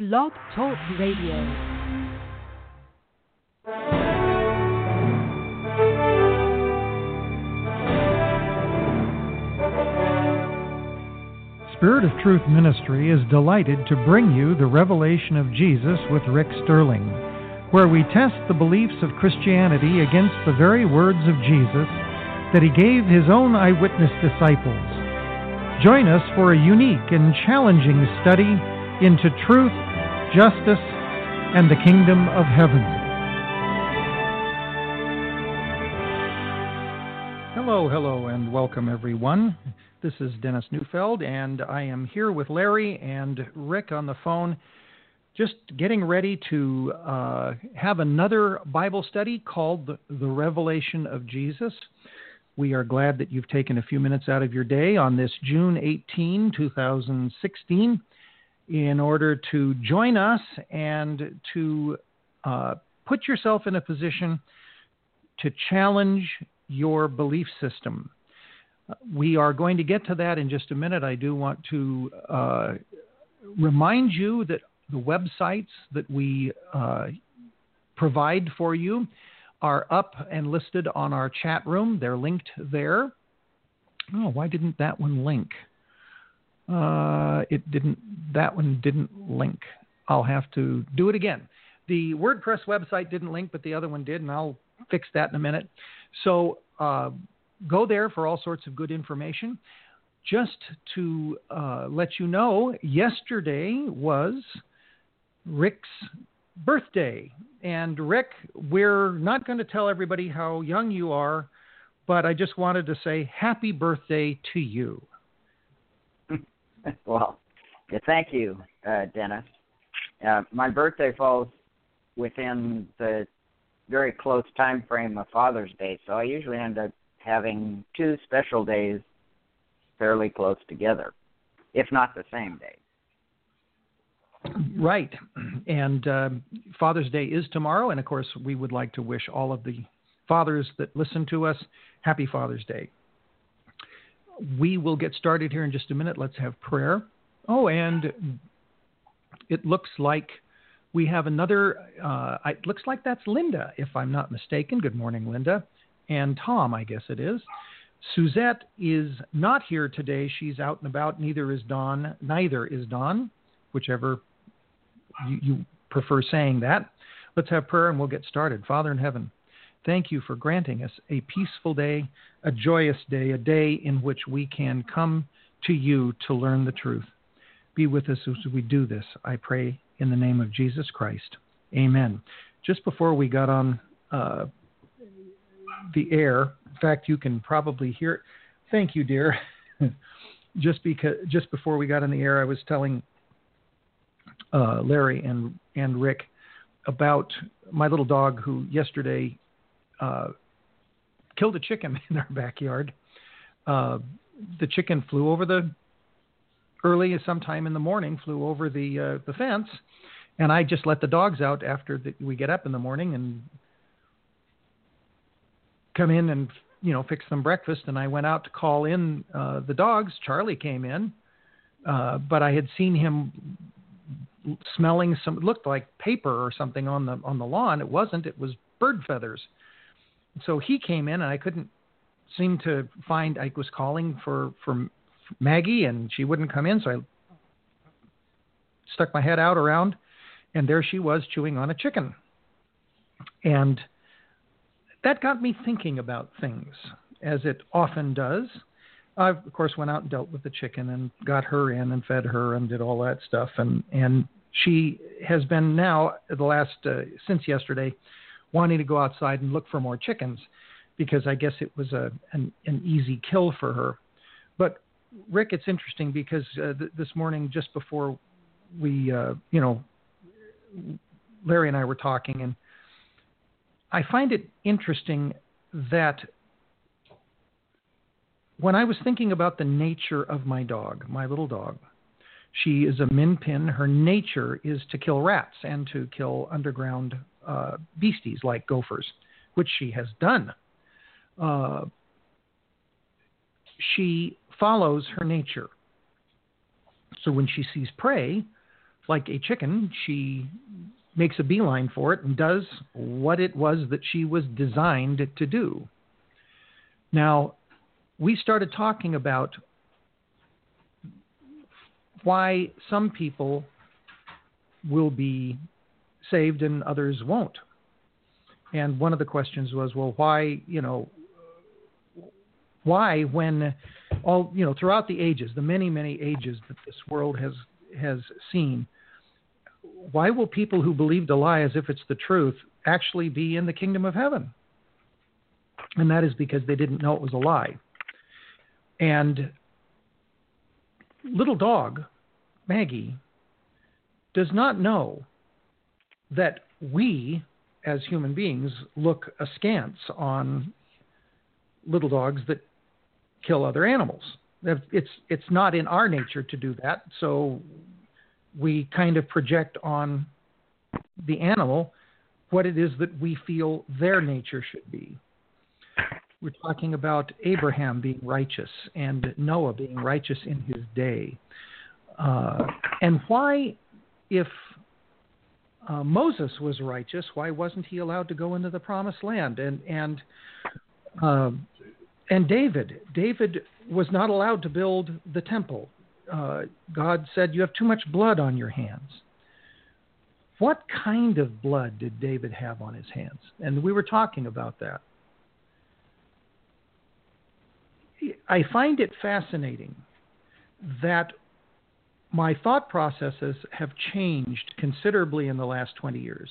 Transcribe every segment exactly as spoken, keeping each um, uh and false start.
Blog Talk Radio. Spirit of Truth Ministry is delighted to bring you the Revelation of Jesus with Rick Sterling, where we test the beliefs of Christianity against the very words of Jesus that he gave his own eyewitness disciples. Join us for a unique and challenging study into truth, justice, and the kingdom of heaven. Hello, hello, and welcome everyone. This is Dennis Neufeld, and I am here with Larry and Rick on the phone, just getting ready to uh, have another Bible study called the, the Revelation of Jesus. We are glad that you've taken a few minutes out of your day on this June eighteenth, twenty sixteen, in order to join us and to uh, put yourself in a position to challenge your belief system. We are going to get to that in just a minute. I do want to uh, remind you that the websites that we uh, provide for you are up and listed on our chat room. They're linked there. Oh, why didn't that one link? Uh, it didn't. That one didn't link. I'll have to do it again. The WordPress website didn't link, but the other one did, and I'll fix that in a minute. So, uh, go there for all sorts of good information. Just to uh, let you know, yesterday was Rick's birthday. And Rick, we're not going to tell everybody how young you are, but I just wanted to say happy birthday to you. Well, yeah, thank you, uh, Dennis. Uh, my birthday falls within the very close time frame of Father's Day, so I usually end up having two special days fairly close together, if not the same day. Right. And uh, Father's Day is tomorrow, and of course we would like to wish all of the fathers that listen to us happy Father's Day. We will get started here in just a minute. Let's have prayer. Oh, and it looks like we have another, uh, it looks like that's Linda, if I'm not mistaken. Good morning, Linda. And Tom, I guess it is. Suzette is not here today. She's out and about. Neither is Dawn. Neither is Dawn, whichever you, you prefer saying that. Let's have prayer and we'll get started. Father in heaven, thank you for granting us a peaceful day, a joyous day, a day in which we can come to you to learn the truth. Be with us as we do this, I pray in the name of Jesus Christ. Amen. Just before we got on uh, the air. In fact, you can probably hear it. Thank you, dear. just because, just before we got on the air, I was telling uh, Larry and and Rick about my little dog who yesterday uh, killed a chicken in our backyard. Uh, the chicken flew over the early, sometime in the morning, flew over the uh, the fence, and I just let the dogs out after the, we get up in the morning and come in and, you know, fix them breakfast. And I went out to call in uh, the dogs. Charlie came in, uh, but I had seen him smelling some, it looked like paper or something on the, on the lawn. It wasn't, it was bird feathers. So he came in and I couldn't seem to find, I was calling for, for Maggie and she wouldn't come in. So I stuck my head out around and there she was chewing on a chicken. And that got me thinking about things, as it often does. I, of course, went out and dealt with the chicken and got her in and fed her and did all that stuff. And, and she has been now, the last, uh, since yesterday, wanting to go outside and look for more chickens because I guess it was a an, an easy kill for her. But, Rick, it's interesting because uh, th- this morning, just before we, uh, you know, Larry and I were talking, and I find it interesting that when I was thinking about the nature of my dog, my little dog, she is a min pin. Her nature is to kill rats and to kill underground uh, beasties like gophers, which she has done. Uh, she follows her nature. So when she sees prey, like a chicken, she makes a beeline for it and does what it was that she was designed to do. Now, we started talking about why some people will be saved and others won't. And one of the questions was, well, why, you know, why when all, you know, throughout the ages, the many, many ages that this world has, has seen, why will people who believed a lie as if it's the truth actually be in the kingdom of heaven? And that is because they didn't know it was a lie. And little dog, Maggie, does not know that we, as human beings, look askance on little dogs that kill other animals. It's, it's not in our nature to do that, so we kind of project on the animal what it is that we feel their nature should be. We're talking about Abraham being righteous and Noah being righteous in his day. Uh, and why, if uh, Moses was righteous, why wasn't he allowed to go into the promised land? And and uh, and David, David was not allowed to build the temple. Uh, God said, "You have too much blood on your hands." What kind of blood did David have on his hands? And we were talking about that. I find it fascinating that my thought processes have changed considerably in the last twenty years.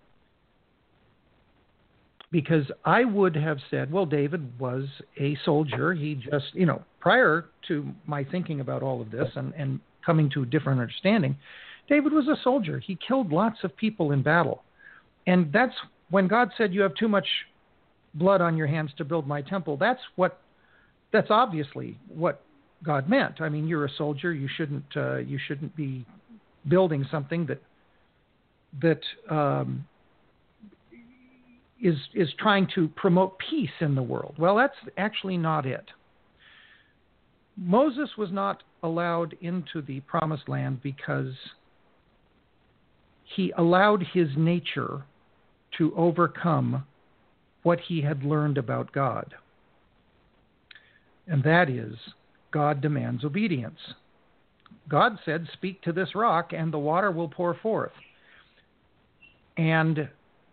Because I would have said, well, David was a soldier. He just, you know, prior to my thinking about all of this and, and coming to a different understanding, David was a soldier. He killed lots of people in battle. And that's when God said, you have too much blood on your hands to build my temple. That's what, that's obviously what God meant. I mean, you're a soldier. You shouldn't, uh, you shouldn't be building something that, that, um, is is trying to promote peace in the world. Well, that's actually not it. Moses was not allowed into the promised land because he allowed his nature to overcome what he had learned about God. And that is, God demands obedience. God said, speak to this rock and the water will pour forth. And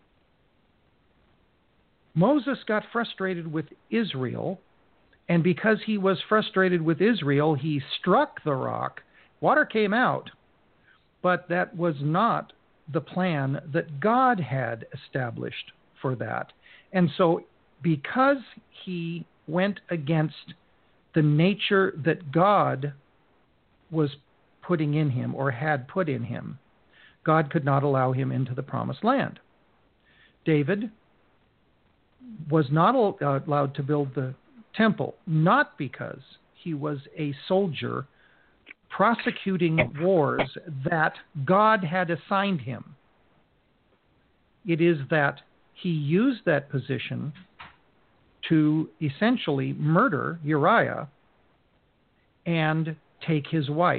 Moses got frustrated with Israel, and because he was frustrated with Israel, he struck the rock. Water came out, but that was not the plan that God had established for that. And so because he went against the nature that God was putting in him or had put in him, God could not allow him into the promised land. David was not allowed to build the temple, not because he was a soldier prosecuting wars that God had assigned him. It is that he used that position to essentially murder Uriah and take his wife.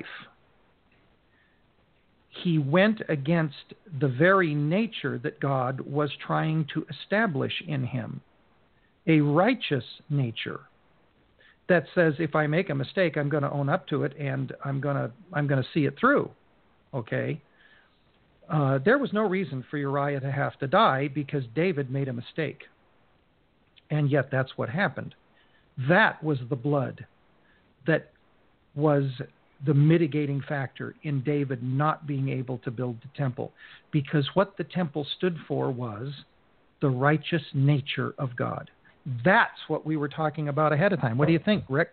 He went against the very nature that God was trying to establish in him, a righteous nature that says, if I make a mistake, I'm going to own up to it and I'm going to I'm going to see it through. Okay? Uh, there was no reason for Uriah to have to die because David made a mistake. And yet that's what happened. That was the blood that was the mitigating factor in David not being able to build the temple, because what the temple stood for was the righteous nature of God. That's what we were talking about ahead of time. What do you think, Rick?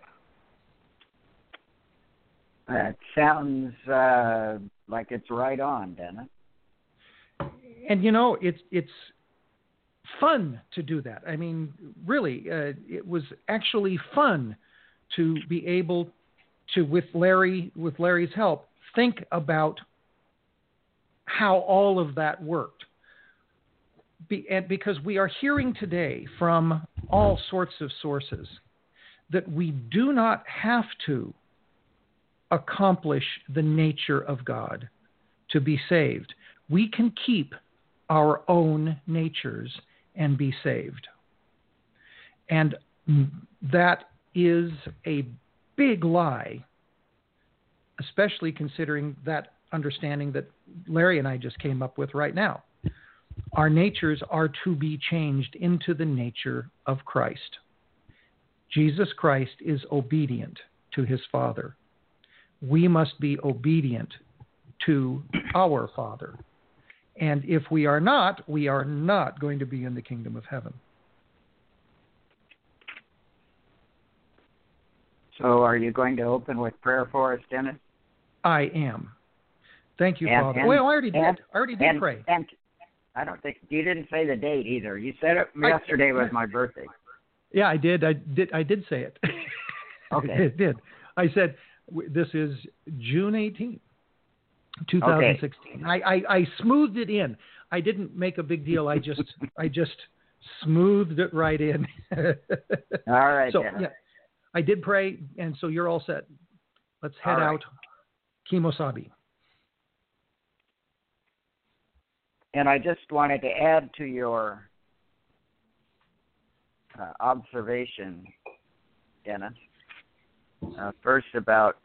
That sounds uh, like it's right on, Dennis. And you know, it's it's fun to do that. I mean, really, uh, it was actually fun to be able to, with Larry, with Larry's help, think about how all of that worked. Be, and because we are hearing today from all sorts of sources that we do not have to accomplish the nature of God to be saved. We can keep our own natures and be saved. And that is a big lie, especially considering that understanding that Larry and I just came up with right now. Our natures are to be changed into the nature of Christ. Jesus Christ is obedient to his Father. We must be obedient to our Father. And if we are not, we are not going to be in the kingdom of heaven. So are you going to open with prayer for us, Dennis? I am. Thank you, and, Father. And, well, I already and, did. I already did and, pray. And I don't think you didn't say the date either. You said it yesterday I, was my birthday. Yeah, I did. I did. I did say it. Okay. I did. I said this is June eighteenth, twenty sixteen. Okay. I, I, I smoothed it in. I didn't make a big deal. I just I just smoothed it right in. All right. So Dennis. yeah, I did pray, and so you're all set. Let's head right. out. Kimosabi. And I just wanted to add to your uh, observation, Dennis, uh, first about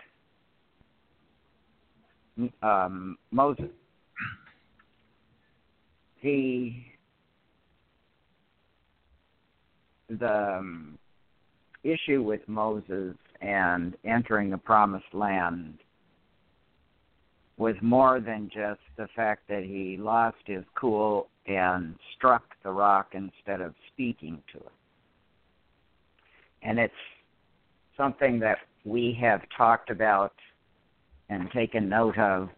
um, Moses. The, the um, issue with Moses and entering the promised land was more than just the fact that he lost his cool and struck the rock instead of speaking to it. And it's something that we have talked about and taken note of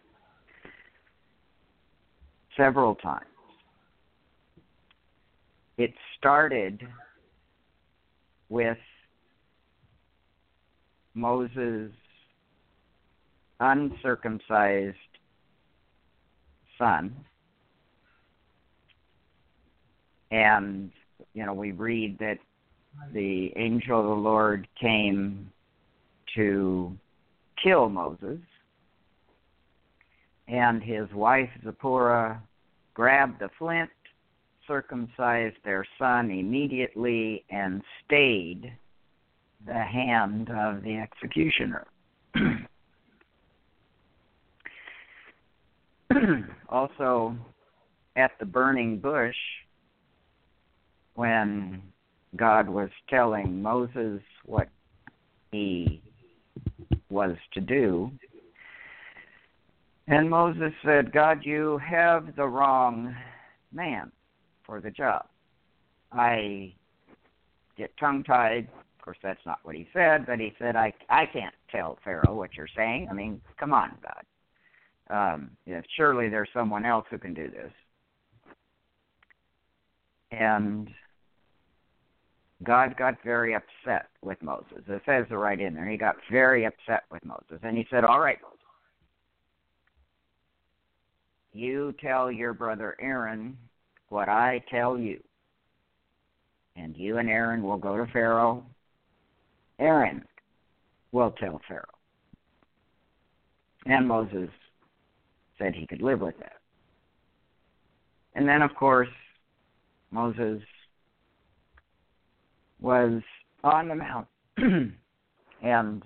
several times. It started with Moses' uncircumcised son. And, you know, we read that the angel of the Lord came to kill Moses. And his wife Zipporah grabbed the flint, circumcised their son immediately, and stayed the hand of the executioner. Also, at the burning bush, when God was telling Moses what he was to do, and Moses said, God, you have the wrong man for the job. I get tongue-tied. Of course, that's not what he said, but he said, I, I can't tell Pharaoh what you're saying. I mean, come on, God. Um, yeah, surely there's someone else who can do this. And God got very upset with Moses. It says it right in there. He got very upset with Moses. And he said, all right, Moses, you tell your brother Aaron what I tell you. And you and Aaron will go to Pharaoh. Aaron will tell Pharaoh. And Moses said he could live with that. And then, of course, Moses was on the mount, and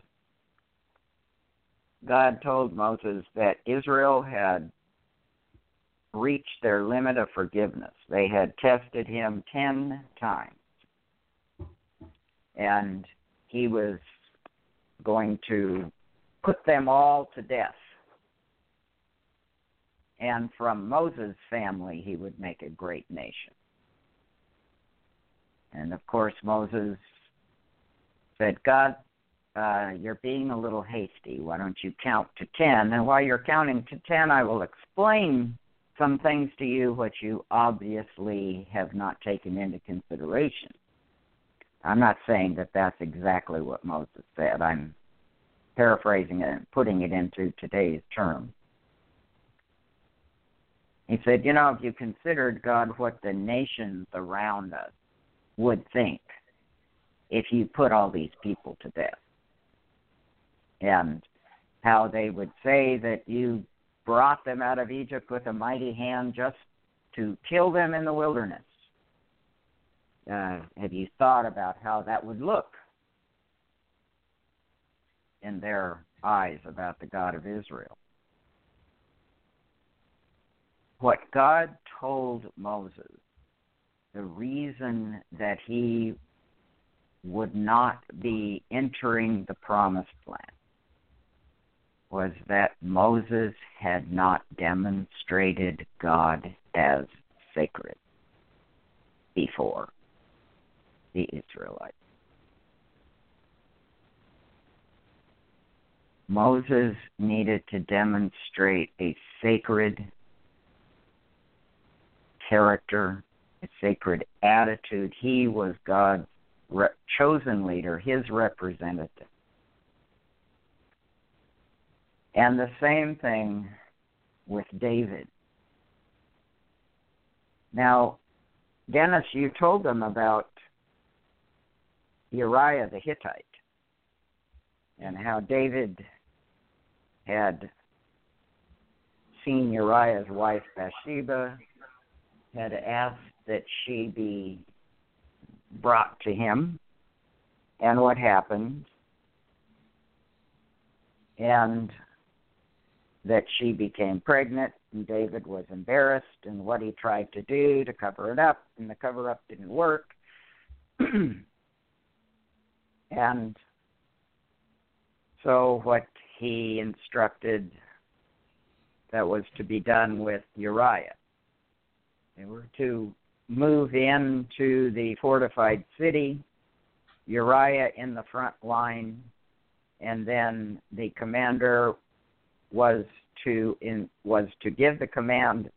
God told Moses that Israel had reached their limit of forgiveness. They had tested him ten times, and he was going to put them all to death. And from Moses' family, he would make a great nation. And, of course, Moses said, God, uh, you're being a little hasty. Why don't you count to ten? And while you're counting to ten, I will explain some things to you which you obviously have not taken into consideration. I'm not saying that that's exactly what Moses said. I'm paraphrasing it and putting it into today's terms. He said, you know, if you considered, God, what the nations around us would think if you put all these people to death, and how they would say that you brought them out of Egypt with a mighty hand just to kill them in the wilderness. Uh, have you thought about how that would look in their eyes about the God of Israel? What God told Moses, the reason that he would not be entering the promised land, was that Moses had not demonstrated God as sacred before the Israelites. Moses needed to demonstrate a sacred character, a sacred attitude. He was God's re- chosen leader, his representative. And the same thing with David. Now, Dennis, you told them about Uriah the Hittite and how David had seen Uriah's wife Bathsheba, had asked that she be brought to him, and what happened, and that she became pregnant, and David was embarrassed, and what he tried to do to cover it up, and the cover-up didn't work. And so what he instructed that was to be done with Uriah, they were to move into the fortified city, Uriah in the front line, and then the commander was to in was to give the command,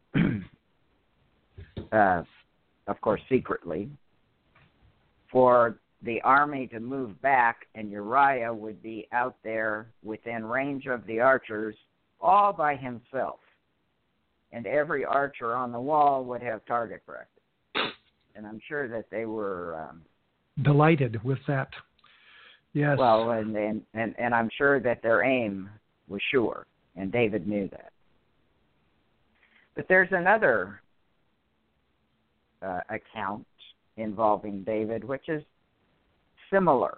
uh, of course secretly, for the army to move back, and Uriah would be out there within range of the archers all by himself. And every archer on the wall would have target practice. And I'm sure that they were um, delighted with that. Yes. Well, and, and, and, and I'm sure that their aim was sure, and David knew that. But there's another uh, account involving David, which is similar.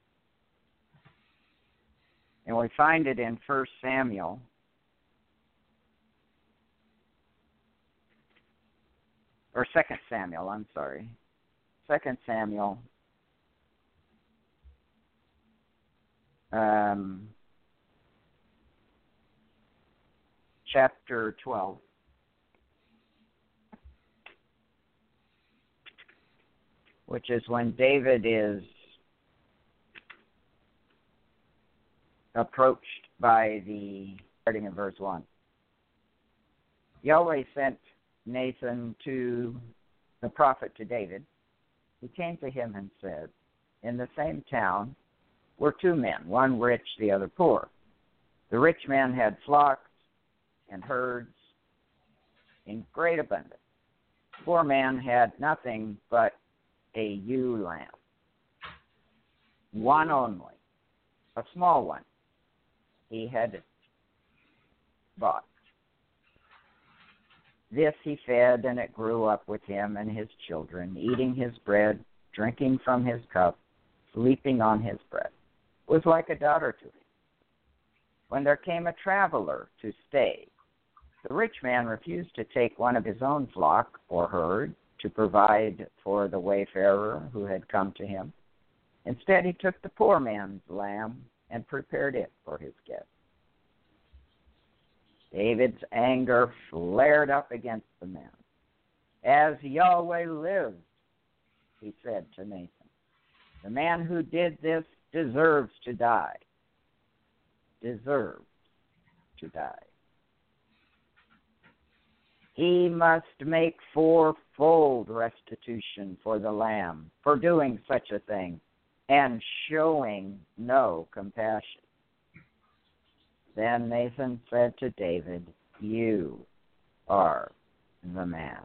And we find it in First Samuel. Or Second Samuel, I'm sorry. Second Samuel. Um, chapter twelve. Which is when David is approached by the, starting in verse one. Yahweh sent Nathan to the prophet to David. He came to him and said, in the same town were two men, one rich, the other poor. The rich man had flocks and herds in great abundance. The poor man had nothing but a ewe lamb, one only, a small one he had bought. This he fed, and it grew up with him and his children, eating his bread, drinking from his cup, sleeping on his breast. It was like a daughter to him. When there came a traveler to stay, the rich man refused to take one of his own flock or herd to provide for the wayfarer who had come to him. Instead, he took the poor man's lamb and prepared it for his guest. David's anger flared up against the man. As Yahweh lives, he said to Nathan, the man who did this deserves to die. Deserves to die. He must make fourfold restitution for the lamb for doing such a thing and showing no compassion. Then Nathan said to David, you are the man.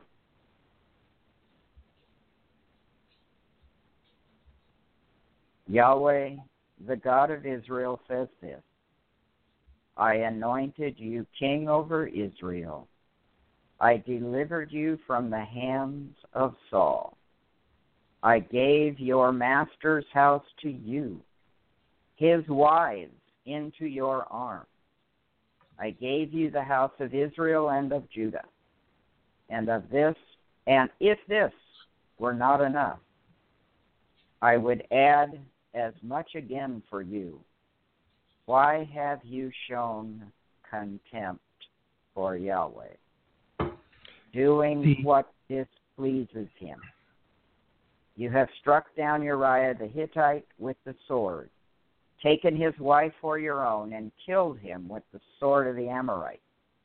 Yahweh, the God of Israel, says this, I anointed you king over Israel. I delivered you from the hands of Saul. I gave your master's house to you, his wives into your arms. I gave you the house of Israel and of Judah. And of this, and if this were not enough, I would add as much again for you. Why have you shown contempt for Yahweh, doing the, what displeases him? You have struck down Uriah the Hittite with the sword, taken his wife for your own, and killed him with the sword of the Amorites.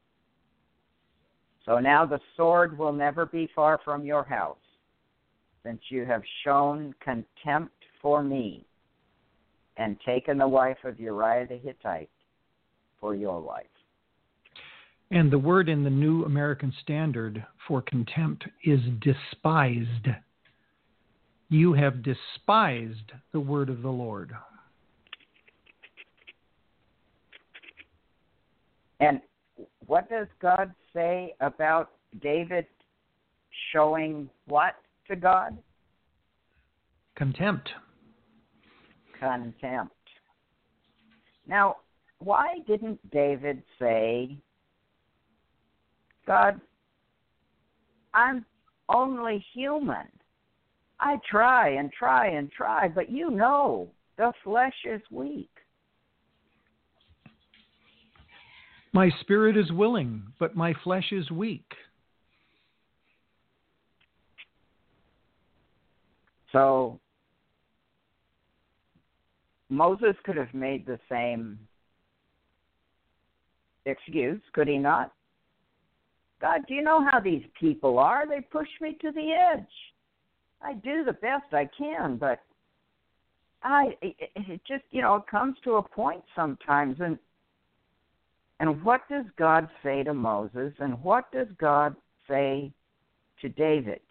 So now the sword will never be far from your house, since you have shown contempt for me and taken the wife of Uriah the Hittite for your wife. And the word in the New American Standard for contempt is despised. You have despised the word of the Lord. And what does God say about David showing what to God? Contempt. Contempt. Now, why didn't David say, God, I'm only human. I try and try and try, but you know the flesh is weak. My spirit is willing, but my flesh is weak. So Moses could have made the same excuse, could he not? God, do you know how these people are? They push me to the edge. I do the best I can, but I it, it just, you know, it comes to a point sometimes. And and what does God say to Moses, and what does God say to David?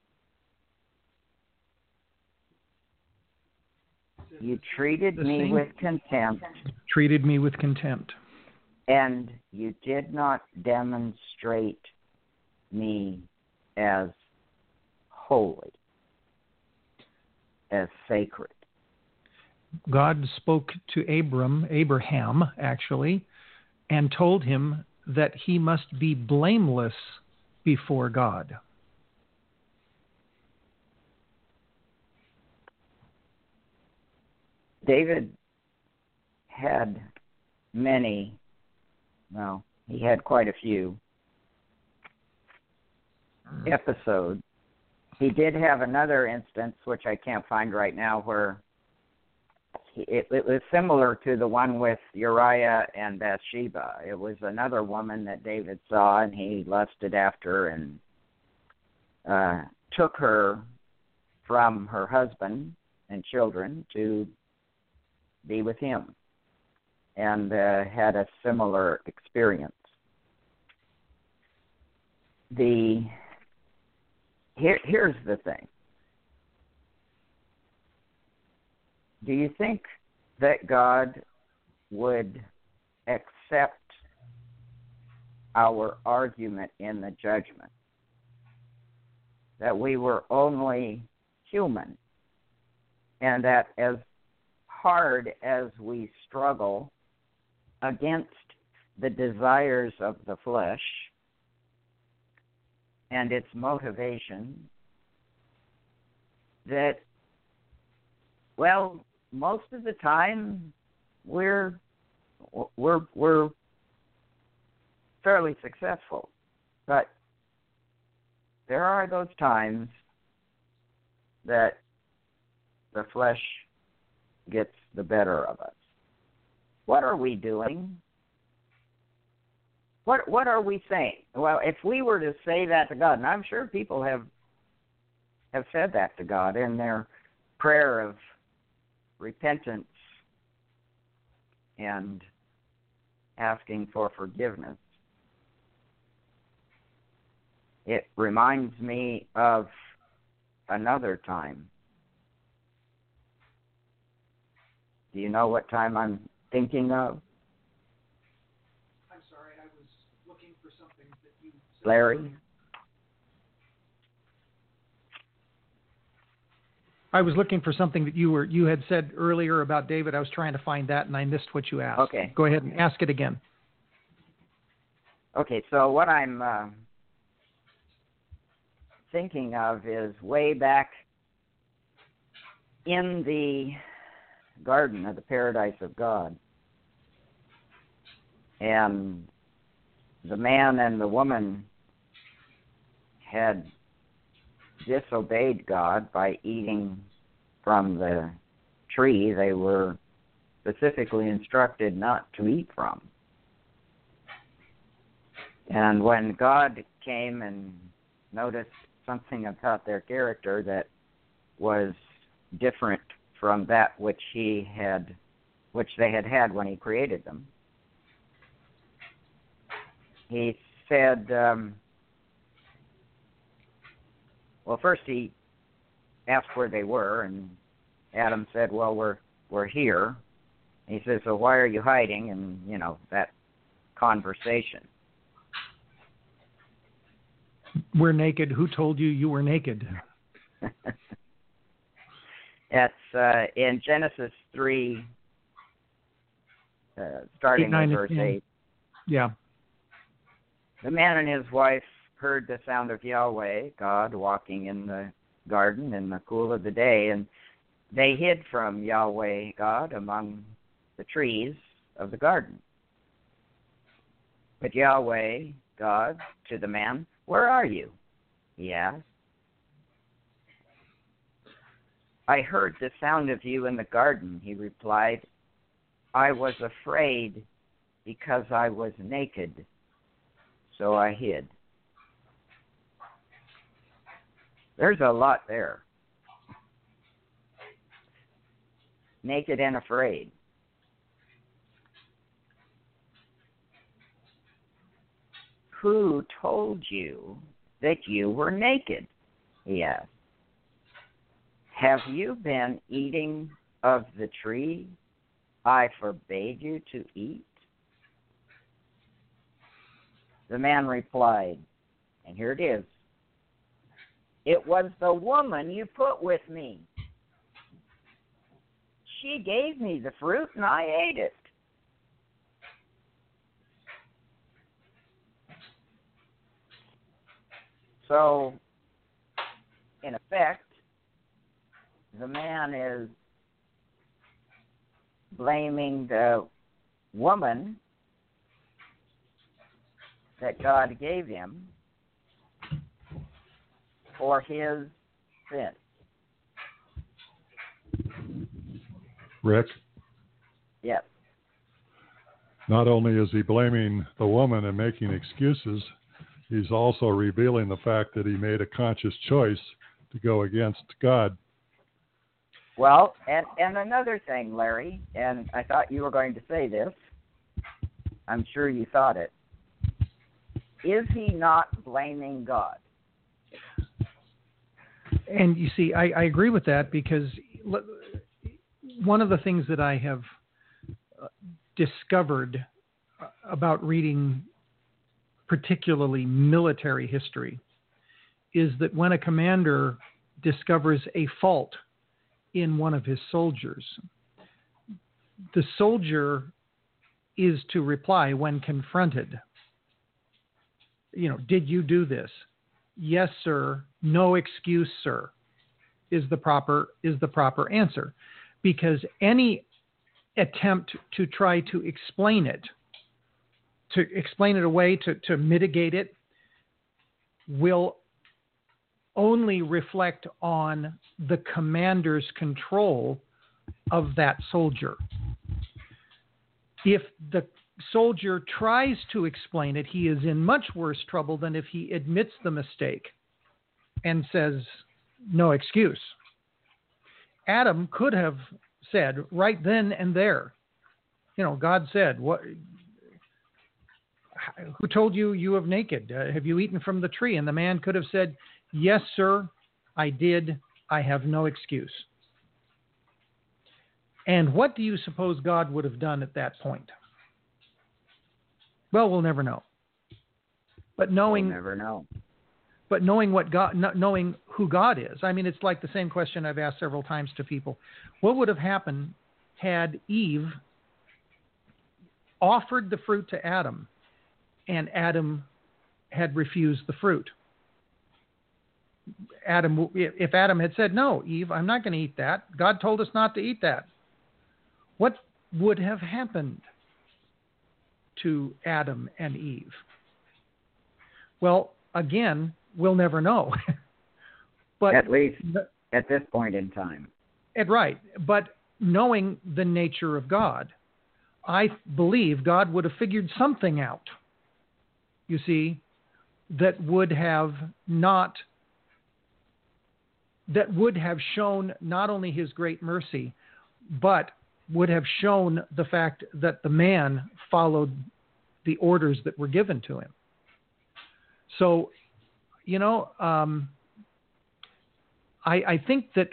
You treated The me same- with contempt, Treated me with contempt. and you did not demonstrate me as holy, as sacred. God spoke to Abram, Abraham, actually, and told him that he must be blameless before God. David had many, well, he had quite a few episodes. He did have another instance, which I can't find right now, where he, it, it was similar to the one with Uriah and Bathsheba. It was another woman that David saw, and he lusted after and uh, took her from her husband and children to be with him, and uh, had a similar experience. The here, here's the thing. Do you think that God would accept our argument in the judgment that we were only human, and that as hard as we struggle against the desires of the flesh and its motivation, that, well, most of the time we're we're we're fairly successful, but there are those times that the flesh gets the better of us. What are we doing? What what are we saying? Well, if we were to say that to God, and I'm sure people have have said that to God in their prayer of repentance and asking for forgiveness. It reminds me of another time. Do you know what time I'm thinking of? Larry? I was looking for something that you were you had said earlier about David. I was trying to find that, and I missed what you asked. Okay. Go ahead and ask it again. Okay, so what I'm uh, thinking of is way back in the garden of the paradise of God, and the man and the woman had disobeyed God by eating from the tree they were specifically instructed not to eat from. And when God came and noticed something about their character that was different from that which he had, which they had had when he created them, he said, um, well, first he asked where they were, and Adam said, well, we're we're here. And he says, so why are you hiding? And, you know, that conversation. We're naked. Who told you you were naked? That's uh, in Genesis three, uh, starting eight, with verse eight. Yeah. The man and his wife heard the sound of Yahweh, God, walking in the garden in the cool of the day, and they hid from Yahweh, God, among the trees of the garden. But Yahweh, God, to the man, where are you? He asked. I heard the sound of you in the garden, he replied. I was afraid because I was naked, so I hid. There's a lot there. Naked and afraid. Who told you that you were naked? He asked. Have you been eating of the tree I forbade you to eat? The man replied, and here it is. It was the woman you put with me. She gave me the fruit and I ate it. So, in effect, the man is blaming the woman that God gave him for his sin. Rick? Yes. Not only is he blaming the woman and making excuses, he's also revealing the fact that he made a conscious choice to go against God. Well, and, and another thing, Larry, and I thought you were going to say this. I'm sure you thought it. Is he not blaming God? And you see, I, I agree with that because one of the things that I have discovered about reading particularly military history is that when a commander discovers a fault in one of his soldiers, the soldier is to reply when confronted. You know, did you do this? Yes, sir. No excuse, sir, is the proper is the proper answer, because any attempt to try to explain it, to explain it away, to, to mitigate it, will only reflect on the commander's control of that soldier. If the soldier tries to explain it, he is in much worse trouble than if he admits the mistake and says, no excuse. Adam could have said right then and there, you know, God said, "What? Who told you you have naked? Uh, have you eaten from the tree?" And the man could have said, "Yes, sir, I did. I have no excuse." And what do you suppose God would have done at that point? Well, we'll never know. But knowing, we'll never know. But knowing what God, knowing who God is. I mean, it's like the same question I've asked several times to people. What would have happened had Eve offered the fruit to Adam, and Adam had refused the fruit? Adam, if Adam had said, "No, Eve, I'm not going to eat that. God told us not to eat that," what would have happened to Adam and Eve? Well, again, we'll never know. But at least at this point in time. Right. But knowing the nature of God, I believe God would have figured something out, you see, that would have not, that would have shown not only his great mercy, but would have shown the fact that the man followed the orders that were given to him. So, you know, um, I, I think that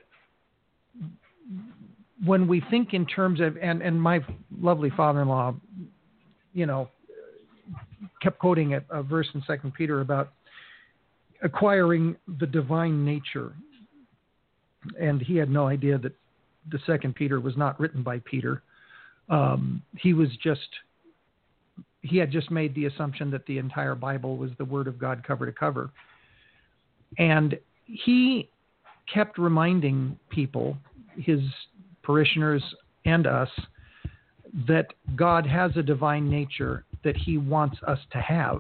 when we think in terms of, and, and my lovely father-in-law, you know, kept quoting a, a verse in Second Peter about acquiring the divine nature. And he had no idea that the Second Peter was not written by Peter. Um, he was just, he had just made the assumption that the entire Bible was the Word of God cover to cover. And he kept reminding people, his parishioners and us, that God has a divine nature that he wants us to have.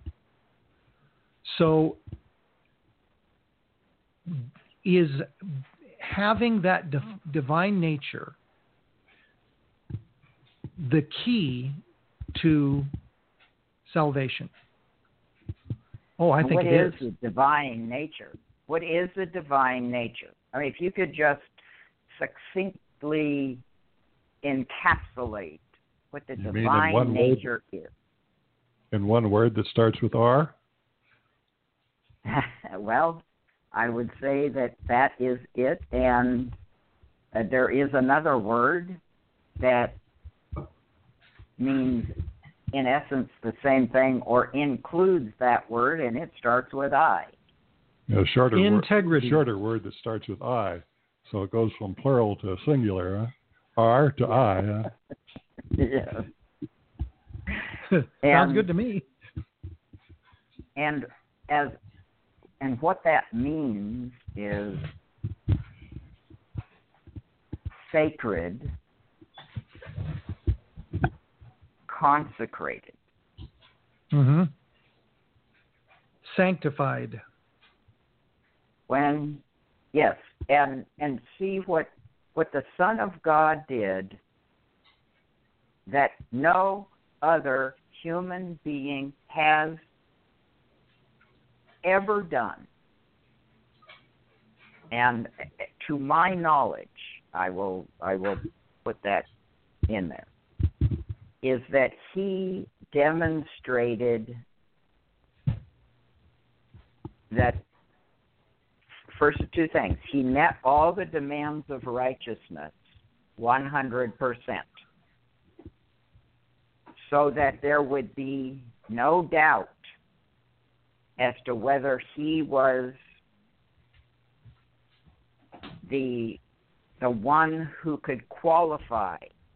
So is having that div- divine nature the key to salvation? Oh, I think what it is. What is the divine nature? What is the divine nature? I mean, if you could just succinctly encapsulate what the You divine mean in nature word, is. In one word that starts with R? Well, I would say that that is it. And uh, there is another word that means, in essence, the same thing or includes that word, and it starts with I. A shorter Integrity. Word, shorter word that starts with I. So it goes from plural to singular, huh? R to I. Huh? Yeah. Sounds and, good to me. And as and what that means is sacred, consecrated. Mm-hmm. Sanctified. When, yes, and and see what what the Son of God did that no other human being has ever done. And to my knowledge, I will I will put that in there, is that he demonstrated that, first of two things, he met all the demands of righteousness one hundred percent, so that there would be no doubt as to whether he was the the one who could qualify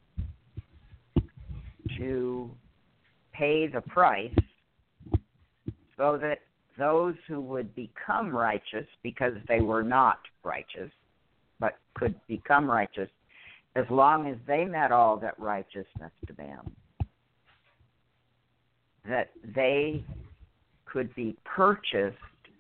to pay the price, so that those who would become righteous, because they were not righteous, but could become righteous, as long as they met all that righteousness demands, that they could be purchased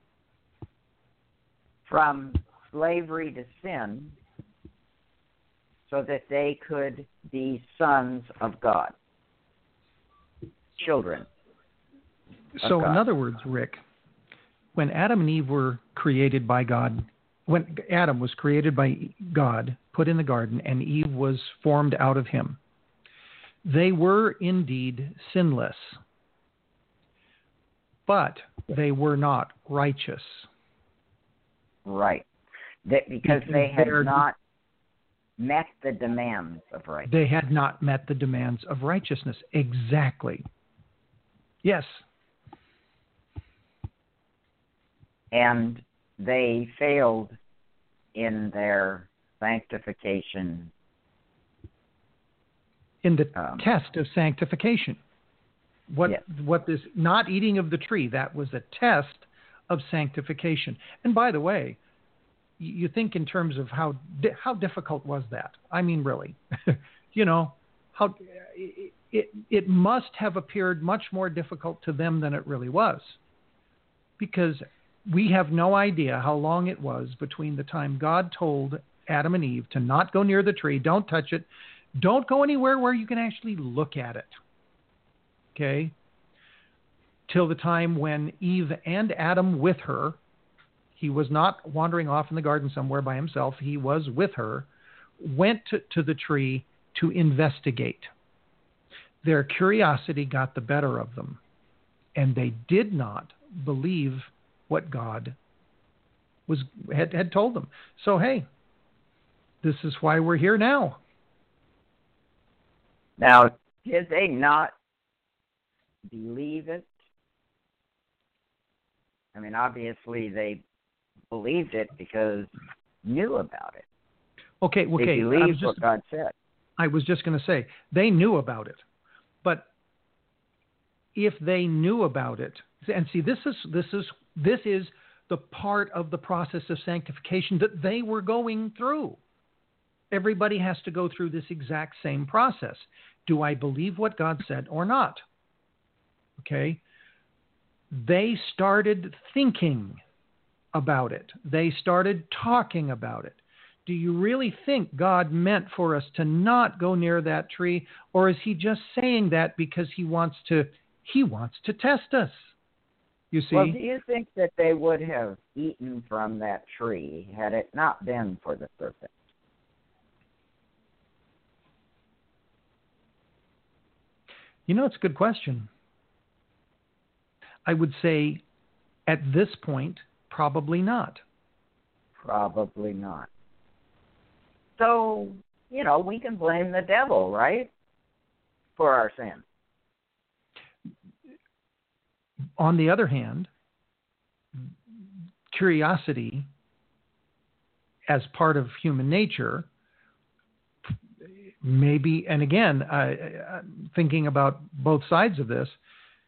from slavery to sin so that they could be sons of God, children. So, God. in other words, Rick, when Adam and Eve were created by God, when Adam was created by God, put in the garden, and Eve was formed out of him, they were indeed sinless, but they were not righteous. Right. That because they had not met the demands of righteousness. They had not met the demands of righteousness. Exactly. Yes. and they failed in their sanctification. In the um, test of sanctification. What yes. what this not eating of the tree, that was a test of sanctification. And by the way, you think in terms of how how difficult was that? I mean, really, you know, how it, it it must have appeared much more difficult to them than it really was, because we have no idea how long it was between the time God told Adam and Eve to not go near the tree, don't touch it, don't go anywhere where you can actually look at it. Okay, till the time when Eve and Adam with her, he was not wandering off in the garden somewhere by himself, he was with her, went to, to the tree to investigate. Their curiosity got the better of them, and they did not believe what God was had, had told them. So, hey, this is why we're here now. Now, did they not believe it? I mean, obviously they believed it because knew about it. Okay, okay. They believed what God said. I was just going to say, they knew about it. But if they knew about it, and see, this is this is this is the part of the process of sanctification that they were going through. Everybody has to go through this exact same process. Do I believe what God said or not? Okay. They started thinking about it. They started talking about it. Do you really think God meant for us to not go near that tree, or is he just saying that because he wants to he wants to test us? You see? Well, do you think that they would have eaten from that tree had it not been for the serpent? You know, it's a good question. I would say at this point, probably not. Probably not. So, you know, we can blame the devil, right, for our sin. On the other hand, curiosity as part of human nature, maybe, and again, uh, thinking about both sides of this,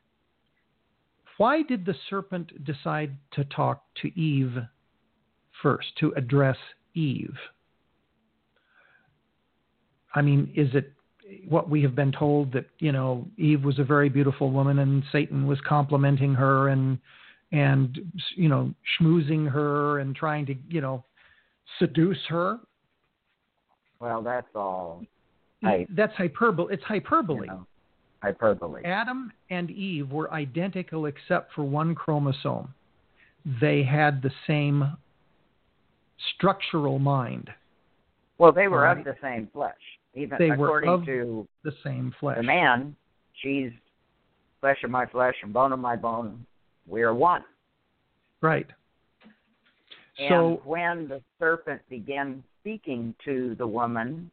why did the serpent decide to talk to Eve first, to address Eve? I mean, is it what we have been told that, you know, Eve was a very beautiful woman and Satan was complimenting her and, and, you know, schmoozing her and trying to, you know, seduce her? Well, that's all. I, that's hyperbole. It's hyperbole. You know, hyperbole. Adam and Eve were identical except for one chromosome. They had the same structural mind. Well, they were right? of the same flesh. Even they according were of to the same flesh. The man, she's flesh of my flesh and bone of my bone. We are one. Right. And so when the serpent began speaking to the woman,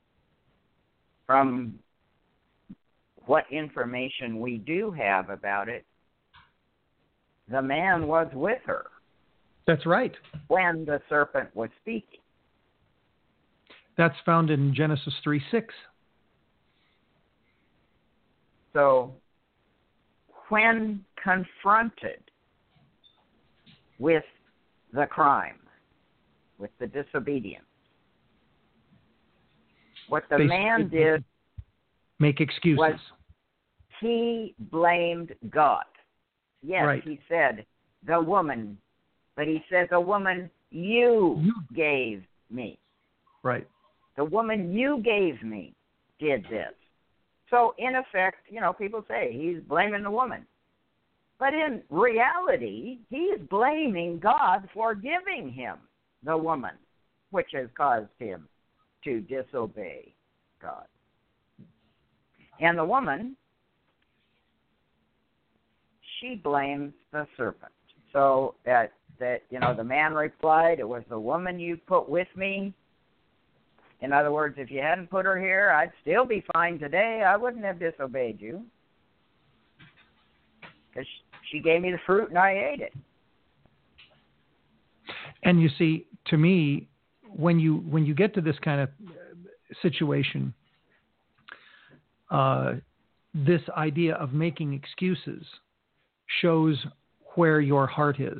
from what information we do have about it, the man was with her. That's right. When the serpent was speaking. That's found in Genesis three six. So, when confronted with the crime, with the disobedience, what the they man did make excuses. Was he blamed God. Yes, right. He said, the woman, but he said, the woman you, you gave me. Right. The woman you gave me did this. So, in effect, you know, people say he's blaming the woman. But in reality, he's blaming God for giving him the woman, which has caused him to disobey God. And the woman, she blames the serpent. So that, that, you know, the man replied, it was the woman you put with me. In other words, if you hadn't put her here, I'd still be fine today. I wouldn't have disobeyed you. Because she gave me the fruit and I ate it. And you see, to me, when you when you get to this kind of situation, uh, this idea of making excuses shows where your heart is.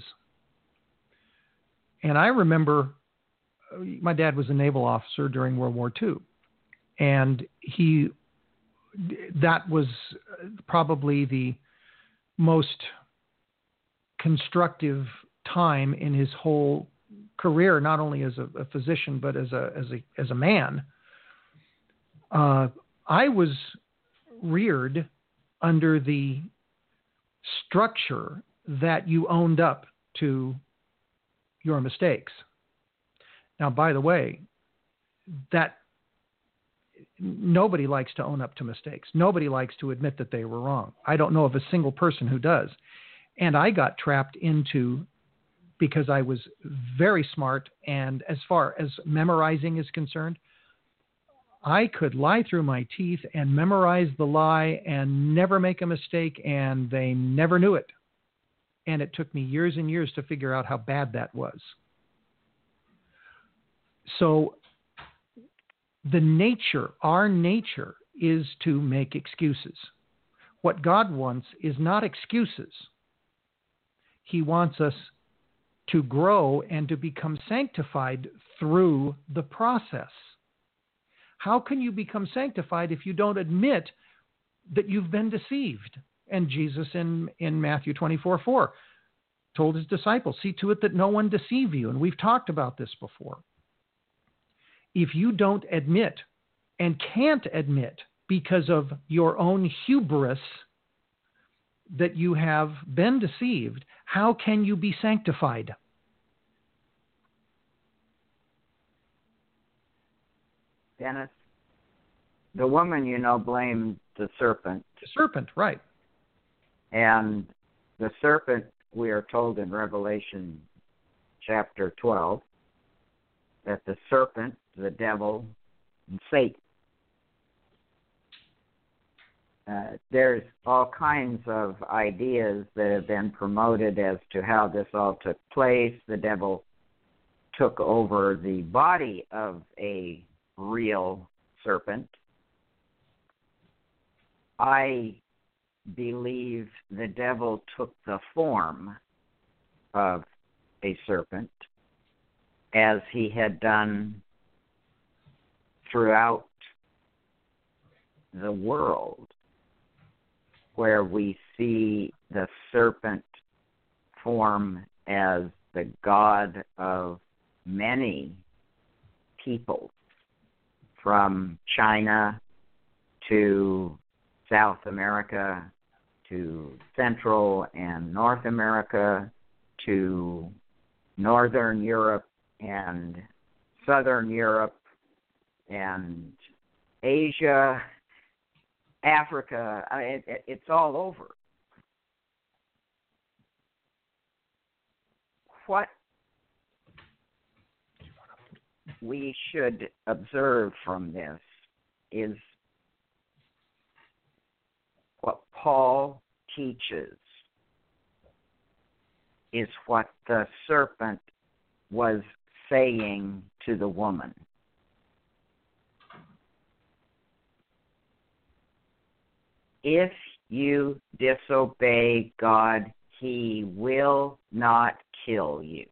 And I remember my dad was a naval officer during World War Two, and he that was probably the most constructive time in his whole career, not only as a, a physician but as a as a as a man. Uh, I was reared under the structure that you owned up to your mistakes. Now, by the way, that nobody likes to own up to mistakes. Nobody likes to admit that they were wrong. I don't know of a single person who does. And I got trapped into, because I was very smart, and as far as memorizing is concerned, I could lie through my teeth and memorize the lie and never make a mistake, and they never knew it. And it took me years and years to figure out how bad that was. So the nature, our nature, is to make excuses. What God wants is not excuses. He wants us to grow and to become sanctified through the process. How can you become sanctified if you don't admit that you've been deceived? And Jesus in, in Matthew twenty-four four told his disciples, see to it that no one deceive you. And we've talked about this before. If you don't admit and can't admit because of your own hubris that you have been deceived, how can you be sanctified? Dennis, the woman, you know, blamed the serpent. The serpent, right. And the serpent, we are told in Revelation chapter twelve, that the serpent, the devil, and Satan. Uh, there's all kinds of ideas that have been promoted as to how this all took place. The devil took over the body of a real serpent. I believe the devil took the form of a serpent, as he had done throughout the world, where we see the serpent form as the god of many people, from China to South America to Central and North America to Northern Europe and Southern Europe and Asia, Africa. I mean, it, it's all over. What we should observe from this is what Paul teaches is what the serpent was saying to the woman. If you disobey God, he will not kill you.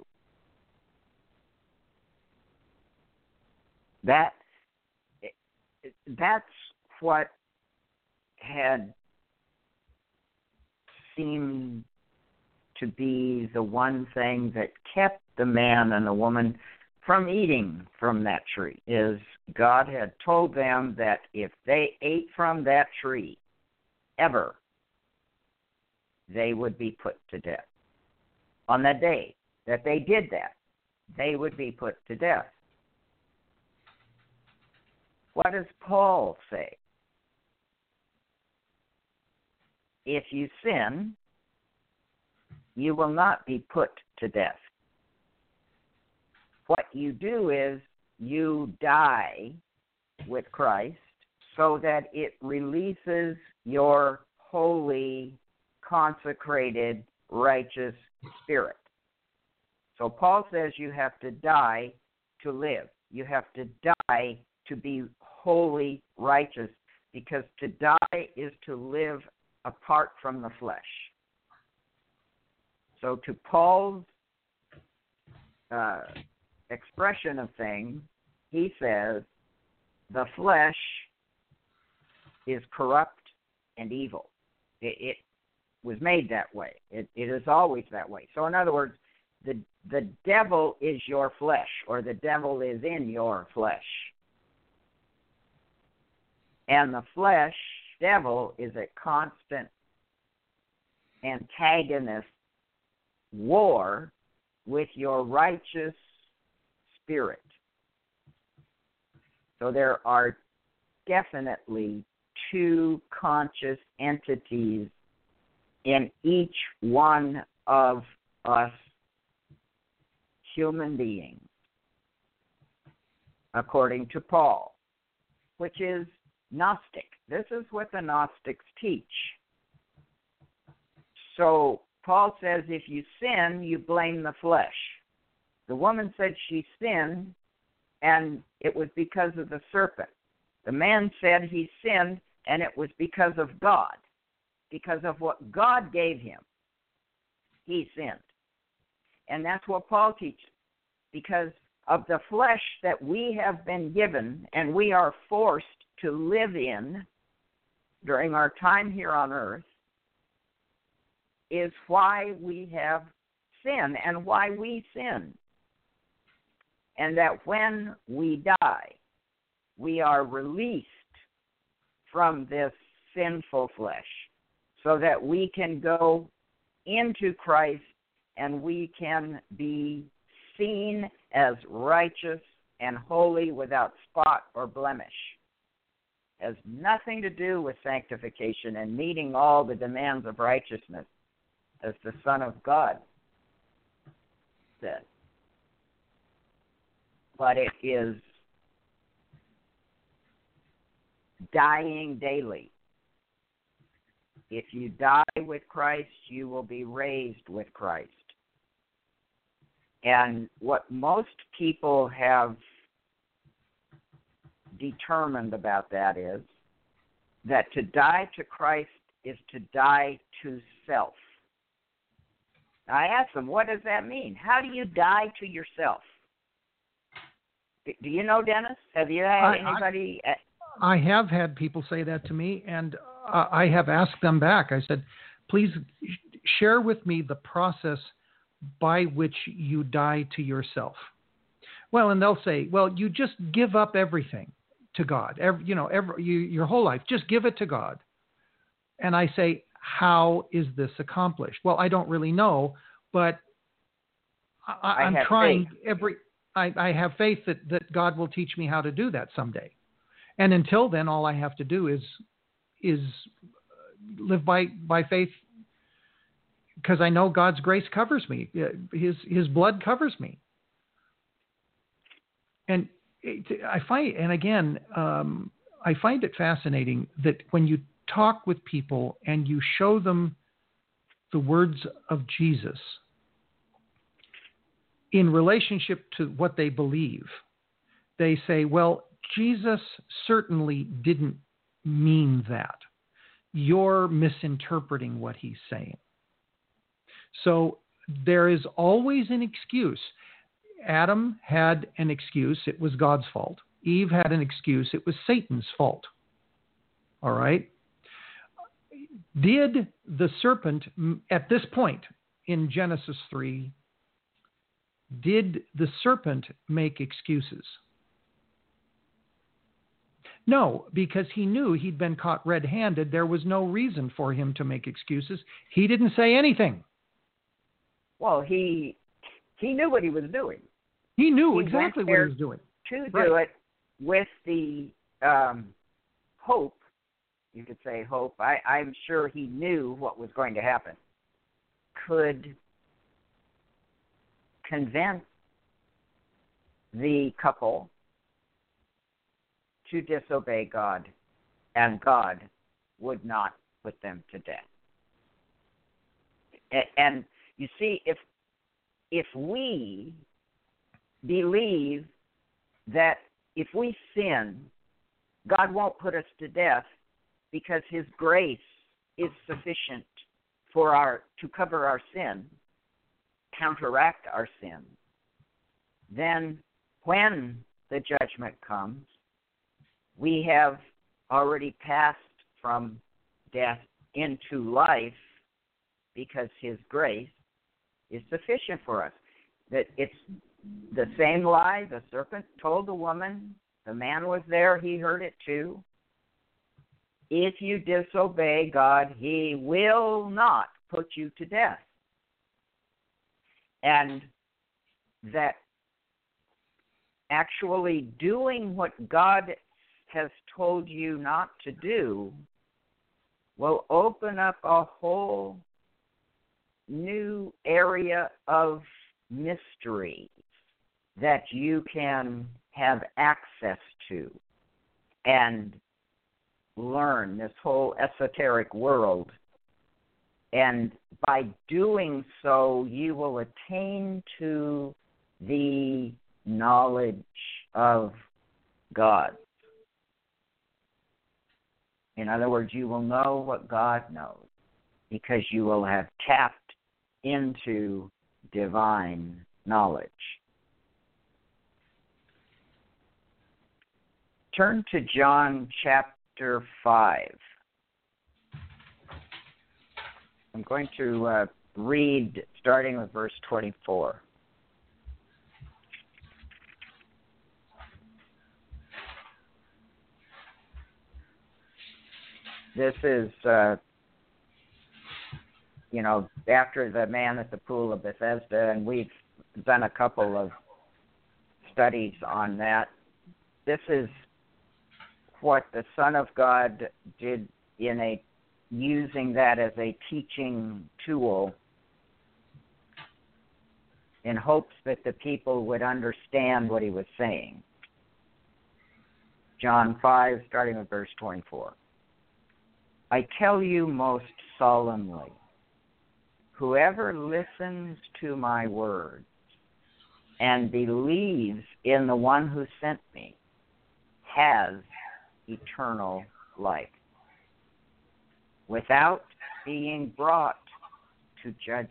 That that's what had seemed to be the one thing that kept the man and the woman from eating from that tree, is God had told them that if they ate from that tree ever, they would be put to death. On that day that they did that, they would be put to death. What does Paul say? If you sin, you will not be put to death. What you do is you die with Christ so that it releases your holy, consecrated, righteous spirit. So Paul says you have to die to live. You have to die to be wholly righteous, because to die is to live apart from the flesh. So to Paul's uh, expression of things, he says the flesh is corrupt and evil. It, it was made that way. It, it is always that way. So in other words, the the devil is your flesh, or the devil is in your flesh. And the flesh, devil, is a constant antagonist war with your righteous spirit. So there are definitely two conscious entities in each one of us human beings, according to Paul, which is Gnostic. This is what the Gnostics teach. So Paul says if you sin, you blame the flesh. The woman said she sinned, and it was because of the serpent. The man said he sinned, and it was because of God, because of what God gave him. He sinned. And that's what Paul teaches, because of the flesh that we have been given and we are forced to live in during our time here on earth is why we have sin and why we sin. And that when we die, we are released from this sinful flesh so that we can go into Christ and we can be seen as righteous and holy without spot or blemish. It has nothing to do with sanctification and meeting all the demands of righteousness, as the Son of God said. But it is dying daily. If you die with Christ, you will be raised with Christ. And what most people have determined about that is that to die to Christ is to die to self. I asked them, what does that mean? How do you die to yourself? Do you know, Dennis? Have you had I, anybody? I, I have had people say that to me, and uh, I have asked them back. I said, please share with me the process by which you die to yourself. Well, and they'll say, well, you just give up everything to God. Every, you know, every, you, your whole life, just give it to God. And I say, how is this accomplished? Well, I don't really know, but I, I I'm have trying faith. every. I, I have faith that, that God will teach me how to do that someday. And until then, all I have to do is is live by, by faith, because I know God's grace covers me. His His blood covers me. And it, I find, and again, um, I find it fascinating that when you talk with people and you show them the words of Jesus in relationship to what they believe, they say, well, Jesus certainly didn't mean that. You're misinterpreting what he's saying. So there is always an excuse. Adam had an excuse. It was God's fault. Eve had an excuse. It was Satan's fault. All right? Did the serpent, at this point in Genesis three, did the serpent make excuses? No, because he knew he'd been caught red-handed. There was no reason for him to make excuses. He didn't say anything. Well, he he knew what he was doing. He knew He exactly went what there he was doing. To Right. do it with the um, hope, you could say hope, I, I'm sure he knew what was going to happen, could convince the couple to disobey God, and God would not put them to death. And you see, if if we believe that if we sin, God won't put us to death because his grace is sufficient for our to cover our sin, counteract our sin, then when the judgment comes, we have already passed from death into life because his grace is sufficient for us. That it's the same lie the serpent told the woman. The man was there, he heard it too. If you disobey God, he will not put you to death. And that actually doing what God has told you not to do will open up a whole new area of mystery that you can have access to and learn this whole esoteric world. And by doing so, you will attain to the knowledge of God. In other words, you will know what God knows because you will have tapped into divine knowledge. Turn to John chapter five. I'm going to uh, read starting with verse twenty-four. This is, uh, you know, after the man at the pool of Bethesda, and we've done a couple of studies on that. This is what the Son of God did in a using that as a teaching tool in hopes that the people would understand what he was saying. John five, starting with verse twenty-four. I tell you most solemnly, whoever listens to my words and believes in the one who sent me has eternal life, without being brought to judgment.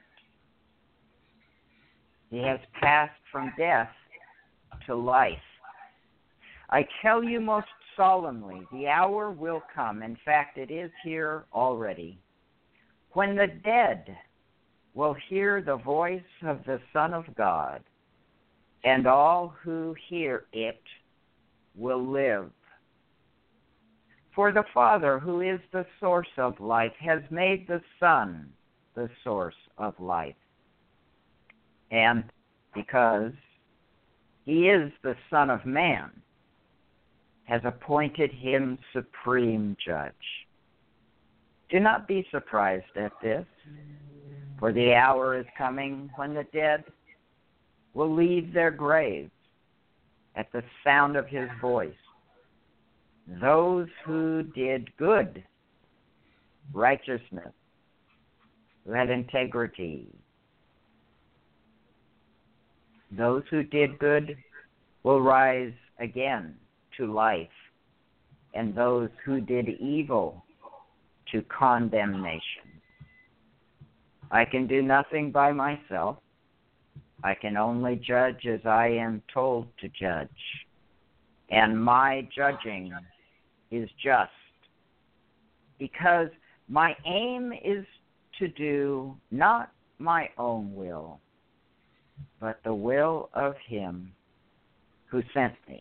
He has passed from death to life. I tell you most solemnly, the hour will come, in fact it is here already, when the dead will hear the voice of the Son of God, and all who hear it will live. For the Father, who is the source of life, has made the Son the source of life. And because he is the Son of Man, has appointed him supreme judge. Do not be surprised at this, for the hour is coming when the dead will leave their graves at the sound of his voice. Those who did good, righteousness, who had integrity, those who did good will rise again to life, and those who did evil to condemnation. I can do nothing by myself. I can only judge as I am told to judge, and my judging is just, because my aim is to do not my own will, but the will of him who sent me.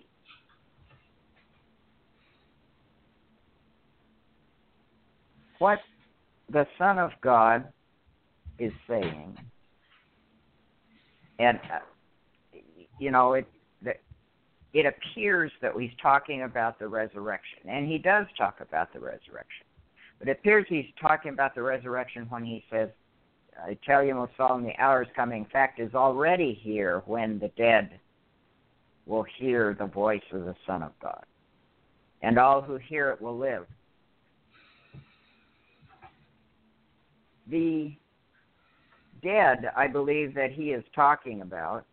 What the Son of God is saying, and, uh, you know, it, it appears that he's talking about the resurrection, and he does talk about the resurrection. But it appears he's talking about the resurrection when he says, I tell you most solemnly, the hour is coming, in fact, is already here, when the dead will hear the voice of the Son of God, and all who hear it will live. The dead, I believe, that he is talking about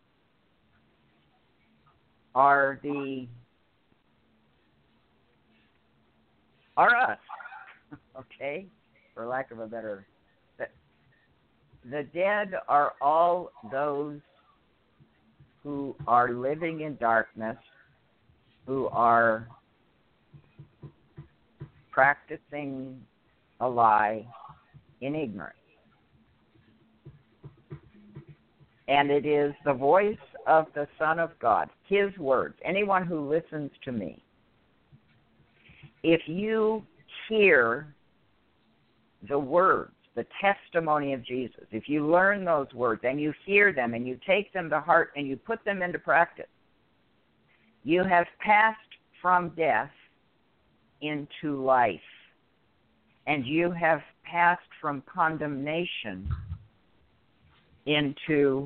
are the are us, okay, for lack of a better. The, the dead are all those who are living in darkness, who are practicing a lie in ignorance. And it is the voice of the Son of God, his words, anyone who listens to me. If you hear the words, the testimony of Jesus, if you learn those words and you hear them and you take them to heart and you put them into practice, you have passed from death into life, and you have passed from condemnation into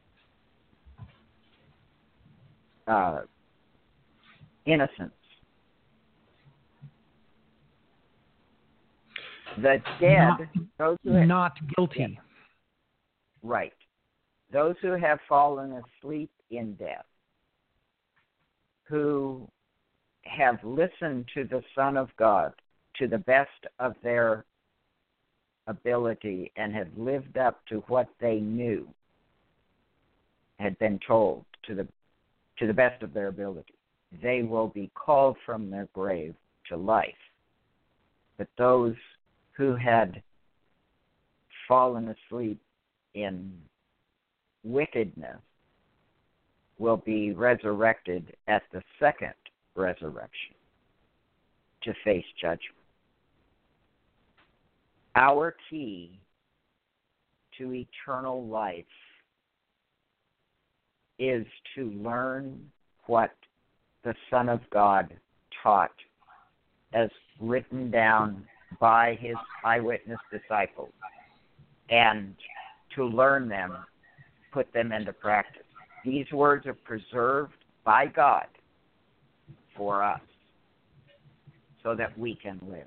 uh, innocence. The dead, not, those who have, not guilty. Yeah, right. Those who have fallen asleep in death, who have listened to the Son of God to the best of their ability and have lived up to what they knew, had been told to the to the best of their ability, they will be called from their grave to life. But those who had fallen asleep in wickedness will be resurrected at the second resurrection to face judgment. Our key to eternal life is to learn what the Son of God taught as written down by his eyewitness disciples, and to learn them, put them into practice. These words are preserved by God for us so that we can live.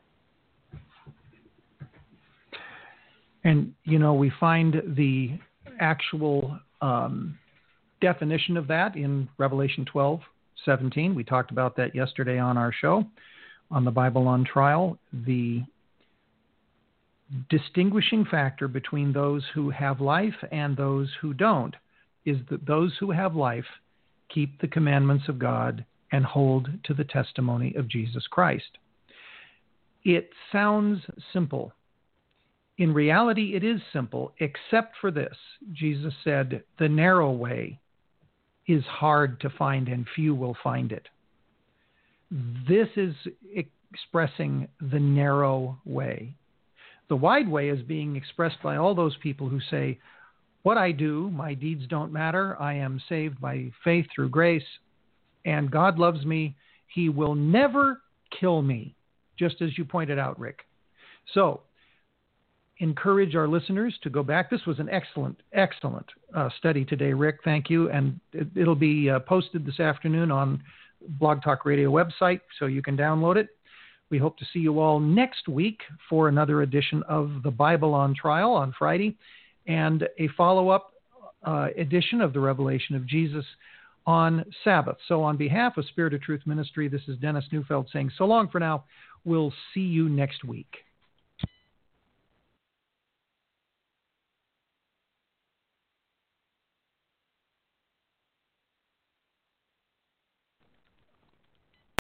And, you know, we find the actual um, definition of that in Revelation twelve seventeen. We talked about that yesterday on our show, on the Bible on Trial. The distinguishing factor between those who have life and those who don't is that those who have life keep the commandments of God and hold to the testimony of Jesus Christ. It sounds simple. In reality, it is simple, except for this. Jesus said, the narrow way is hard to find and few will find it. This is expressing the narrow way. The wide way is being expressed by all those people who say, what I do, my deeds don't matter. I am saved by faith through grace, and God loves me. He will never kill me, just as you pointed out, Rick. So, encourage our listeners to go back. This was an excellent, excellent uh, study today, Rick. Thank you. And it, it'll be uh, posted this afternoon on Blog Talk Radio website, so you can download it. We hope to see you all next week for another edition of the Bible on Trial on Friday, and a follow-up uh, edition of the Revelation of Jesus on Sabbath. So on behalf of Spirit of Truth Ministry, this is Dennis Neufeld saying so long for now. We'll see you next week.